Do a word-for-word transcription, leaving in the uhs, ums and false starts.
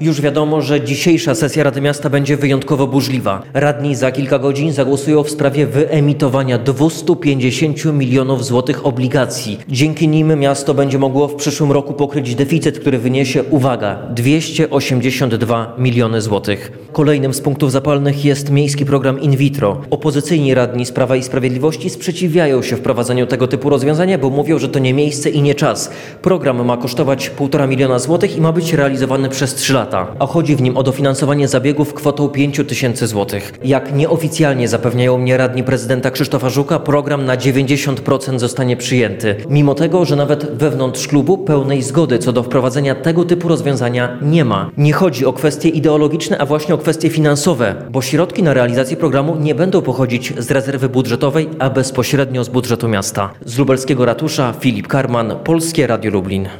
Już wiadomo, że dzisiejsza sesja Rady Miasta będzie wyjątkowo burzliwa. Radni za kilka godzin zagłosują w sprawie wyemitowania dwieście pięćdziesiąt milionów złotych obligacji. Dzięki nim miasto będzie mogło w przyszłym roku pokryć deficyt, który wyniesie, uwaga, dwieście osiemdziesiąt dwa miliony złotych. Kolejnym z punktów zapalnych jest miejski program in vitro. Opozycyjni radni z Prawa i Sprawiedliwości sprzeciwiają się wprowadzeniu tego typu rozwiązania, bo mówią, że to nie miejsce i nie czas. Program ma kosztować półtora miliona złotych i ma być realizowany przez trzy lata. A chodzi w nim o dofinansowanie zabiegów kwotą pięć tysięcy złotych. Jak nieoficjalnie zapewniają mnie radni prezydenta Krzysztofa Żuka, program na dziewięćdziesiąt procent zostanie przyjęty. Mimo tego, że nawet wewnątrz klubu pełnej zgody co do wprowadzenia tego typu rozwiązania nie ma. Nie chodzi o kwestie ideologiczne, a właśnie o kwestie finansowe, bo środki na realizację programu nie będą pochodzić z rezerwy budżetowej, a bezpośrednio z budżetu miasta. Z lubelskiego ratusza Filip Karman, Polskie Radio Lublin.